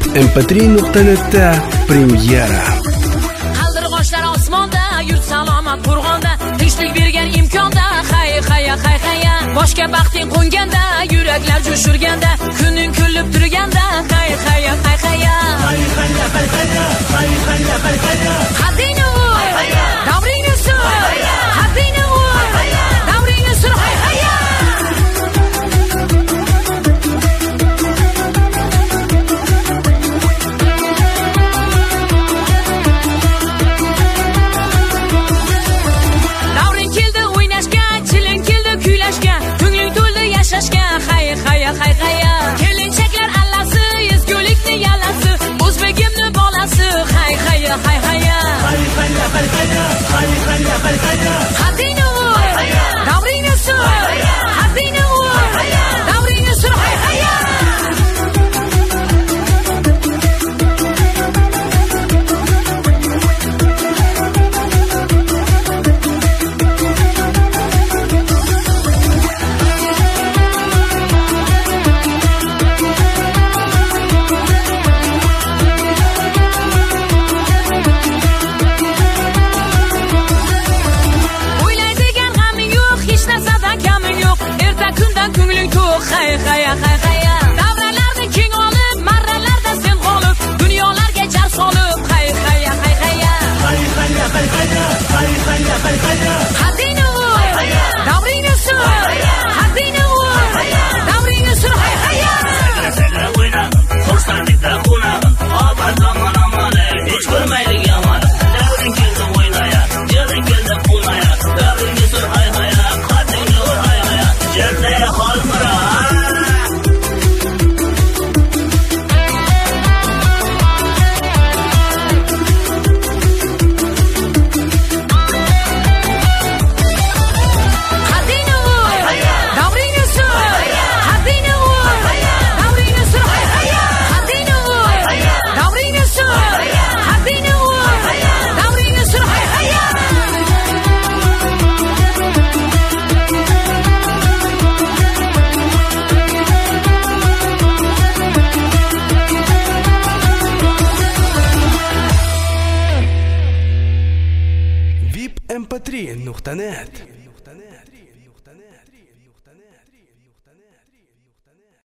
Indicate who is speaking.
Speaker 1: vipmp3.net'da premyera.
Speaker 2: Qaldirg'ochlar osmonda, yurt salomat qo'rg'onda, tinchlik bergan imkonda, hay boshga baxting qo'nganda, yuraklar jo'shurganda, kuning kulib turganda, hay haddingni qo'y, davringni sur, haddingni qo'y, davringni sur, davring keldi o'ynashga, chiling keldi kuylashga, ko'ngling to'ldi yashashga, hay kelinchaklar allasi, ezgulikni yalasi, o'zbegimni bolasi, hay haddingni qo'y, davringni sur, haddingni qo'y, davringni sur, o'ylaydigan g'aming yo'q, hech narsadan kaming yo'q, erta kundan ko'ngling to'q, hay davralarni keng olib, marralarda sen g'olib, dunyolarga jar solib, hay haddingni qo'y, davringni sur, haddingni qo'y, davringni sur,
Speaker 3: Sakra o'ynag'in, xursandlikda qo'nag'in, obat zamon amali, hech ko'rmaylik yomon. Davring keldi o'ynaya, jiring keldi qo'naya, davringni sur, haddingni qo'y, jannaya xolmira.
Speaker 2: haddingni qo'y, davringni sur, haddingni qo'y, davringni sur, haddingni qo'y, davringni sur, haddingni qo'y, davringni sur,
Speaker 1: vipmp3.net